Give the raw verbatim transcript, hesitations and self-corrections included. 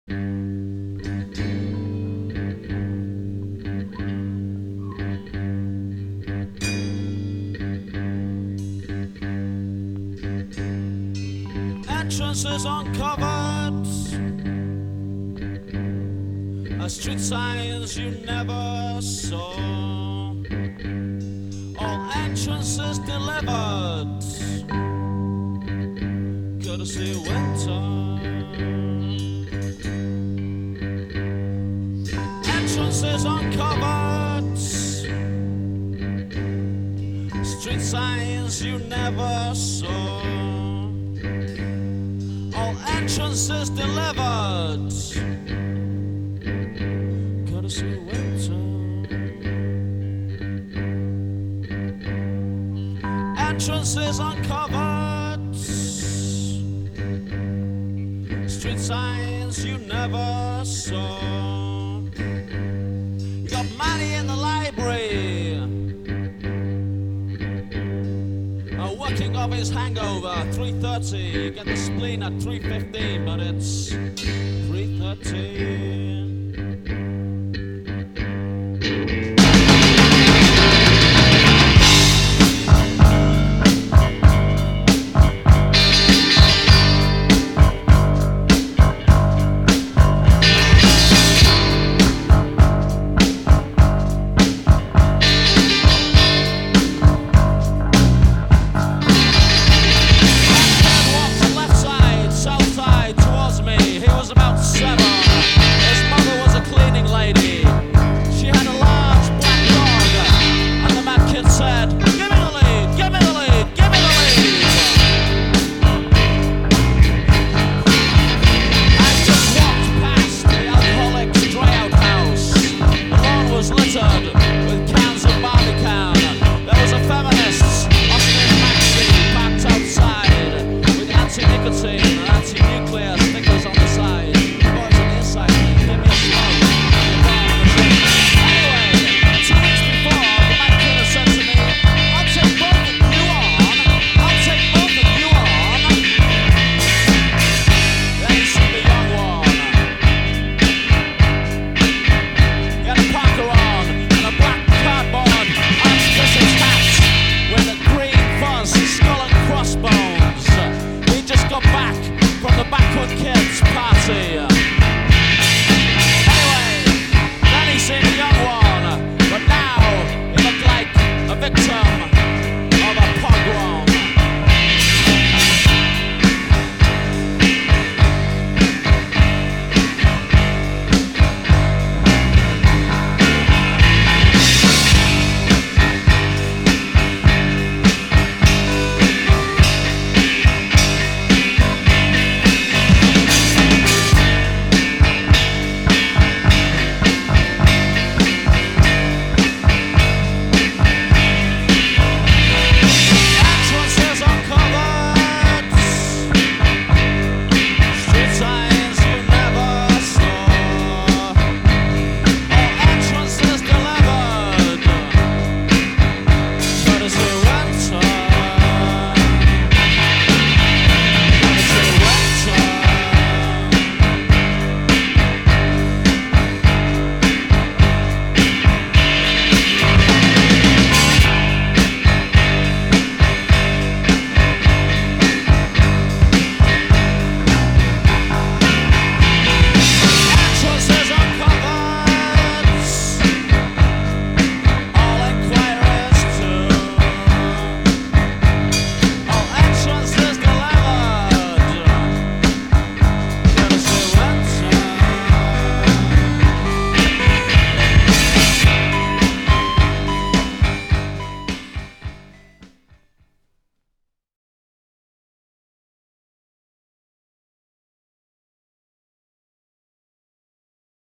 Entrances uncovered, a street signs you never saw. All entrances delivered, courtesy winter. Entrances uncovered, street signs you never saw. All entrances delivered, courtesy winter. Entrances uncovered, street signs you never saw. You got money in the library, uh, working off his hangover, three thirty. You get the spleen at three fifteen, but it's three thirteen. About seven.